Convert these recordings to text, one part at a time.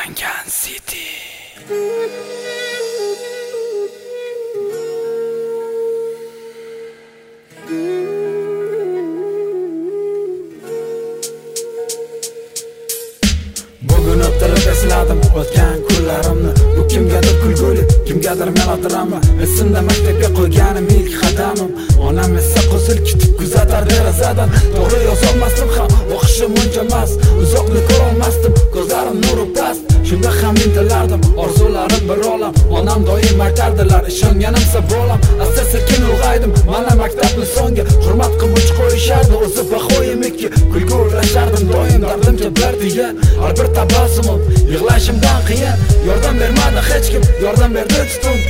Namangan City. Bugun o'tirib esladim o'tgan kunlarimni. Bu kimgadir kulguli, kimgadir melodrama. Esimda maktabga qo'yganim ilk qadamim. Onam esa qo'zil kutib kuzatar derazadan. To'g'ri yozolmasdim ham, o'qishim uncha emas. Uzoqni ko'rolmasdim, ko'zlarim nuri past. Shunda ham intilardim, orzularim bir olam. Onam doim aytardilar, ishonganimsa bo'lam. Asta sekin ulg'aydim, mana maktabni so'nggi hurmat qilib qo'yishardi, o'zi bahoyimiki. Kulgu ulashardim doim dardimcha bir degan. Har bir tabassumim yig'lashimdan qiyin. Yordam bermadi hech kim, yordam berdi tutun.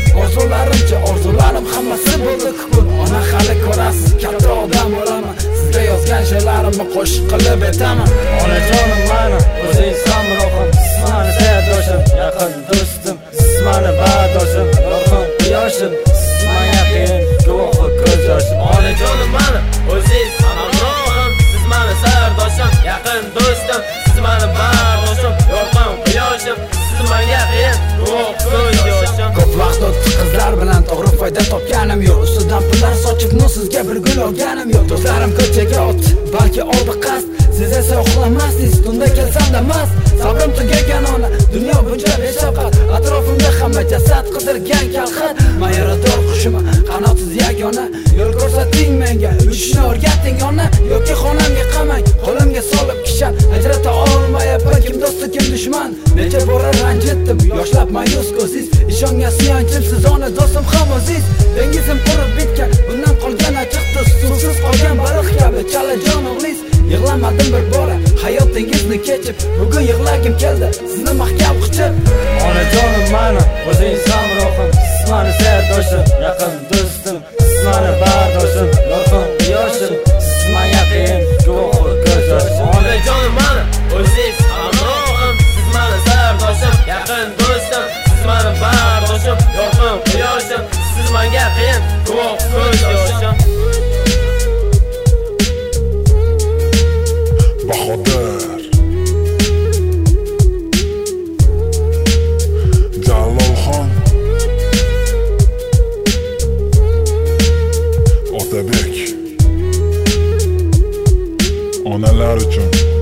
Orzularim hammasi bo'ldi kukun. Ona hali ko'rasiz, katta odam bo'laman. Sizga yozgan she'rlarimni qo'shiq qilib aytaman. Onajonim mana, o'zingiz hamrohim, siz mani sayrdoshim, yaqin do'stim, siz mani bardoshim, yorqin quyoshim, siz menga qiyin guvohi ko'z yoshim. Onajonim mana, o'zingiz hamrohim, siz mani sayrdoshim, yaqin do'stim, siz mani bardoshim, yorqin quyoshim, siz menga qiyin guvohi ko'z yoshim. Ko'p vaqt o'tdi qizlar bilan to'g'ri foyda topganim yo'q. Ustidan pullar sochib sizga bir gul olganim yo'q. Do'stlarim ko'chaga o'tdi, balki oldi qasd. Siz esa uxlamasdingiz, tunda kelsam-da mast. Sabrim tugagan ona, dunyo buncha beshafqat. Atrofimda hamma jasad qidirgan kalxat. Men yarador qushman, qanotsiz yagona. Yo'l ko'rsating menga, uchishni o'rgating ona. Yoki xonamga qamang, qo'limga solib kishan. Ajrata olmayapman, kim do'st kim dushman. Necha bora ranjitdim, yoshlab ma'yus ko'ziz. Ishongan suyanchim siz ona, do'stim ham o'ziz. Dengizim qurib bitgan, bundan qolgan achchiq tuz. Suvsiz qolgan baliq kabi chalajon o'g'liz. Yig'lamadim bir bora hayotingizni kechib. Bugun yig'lagim keldi, sizni mahkam quchib. Onajonim mana, o'zingiz hamrohim, siz mani sayrdoshim, yaqin do'stim, siz mani bardoshim, yorqin quyoshim, siz menga qiyin guvohi ko'z yoshim. Onajonim mana, o'zingiz hamrohim, siz mani sayrdoshim, yaqin do'stim, siz mani bardoshim, yorqin quyoshim, siz menga qiyin guvohi ko'z yoshim. Bahodir Jalolxon Otabek onalar uchun